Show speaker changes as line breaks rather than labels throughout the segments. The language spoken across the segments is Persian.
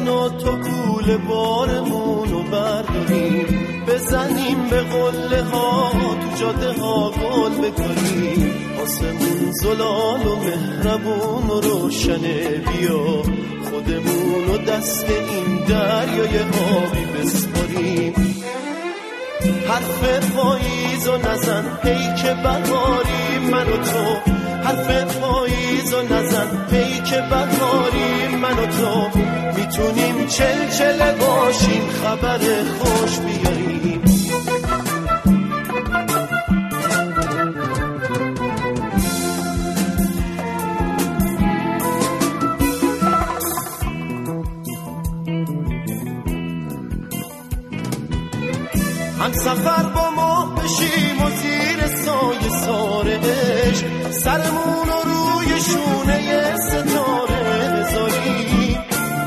من و تو کوله بارمونو برداریم، بزنیم به قله ها تو جاده ها گل بکنیم، آسمون زلال و مهربون و روشنه، بیا خودمونو دست این دریای آبی بسپاریم. حرف پاییزو نزن هی که بهاری من و تو، حرف پاییزو نزن هی که بهاری من و تو، میتونیم چلچله باشیم خبر خوش بیاریم. هم سفر با ما بشیم و زیر سایه ساره عشق، سرمون رو روی شونه ستاره بذاریم.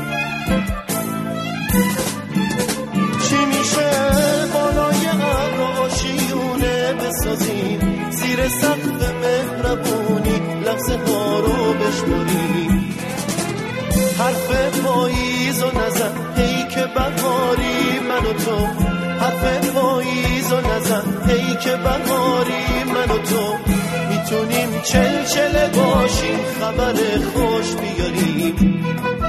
چی میشه بالای ابر آشیونه بسازیم، زیر سقف مهربونی لحظه ها رو بشماریم. حرف پاییزو نزن هی که بهاری من و تو، حرف پاییزو نزن هی که بهاری من و تو، میتونیم چلچله باشیم خبر خوش بیاریم.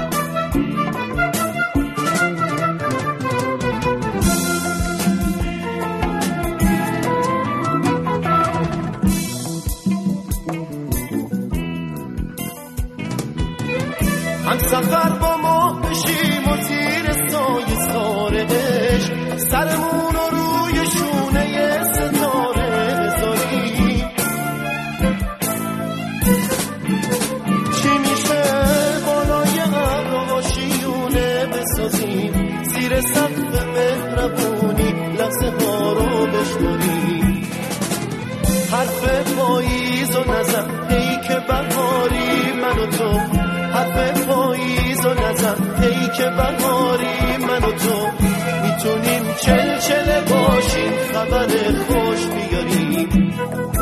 هم سفر با ما بشیم و زیر سایه ساره عشق، سرمون رو روی شونه ستاره بذاریم. چی میشه بالای ابر آشیونه بسازیم، زیر سقف مهربونی لحظه ها رو بشماریم. حرف پاییزو نزن هی که بهاری من و تو، حرف پاییزو نزن هی که بهاری من و تو، میتونیم چلچله باشیم خبر خوش بیاریم.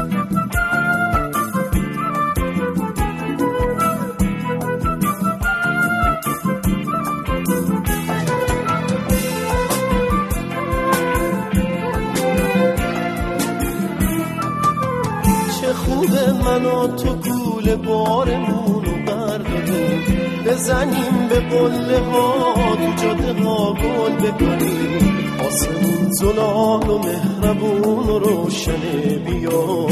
چه خوبه من و تو کوله بارمونو برداریم، بزنیم به قله ها تو جاده ها گل بکنیم، آسمون زلال و مهربون و روشنه، بیا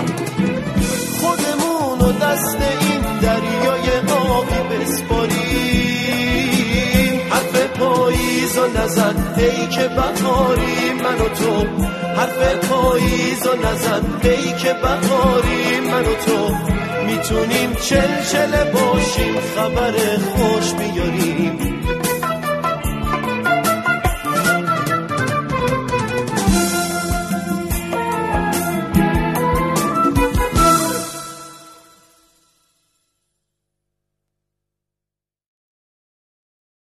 خودمونو دست این دریای آبی بسپاریم. حرف پاییزو نزن هی که بهاری من و تو، حرف پاییزو نزن هی که بهاری من و تو، میتونیم چلچله باشیم خبر خوش بیاریم.